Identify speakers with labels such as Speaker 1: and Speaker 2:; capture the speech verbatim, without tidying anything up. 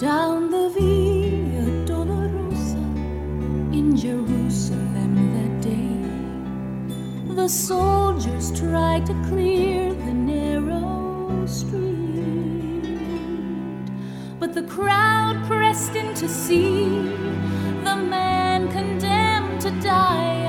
Speaker 1: Down the Via Dolorosa in Jerusalem that day, the soldiers tried to clear the narrow street, but the crowd pressed in to see the man condemned to die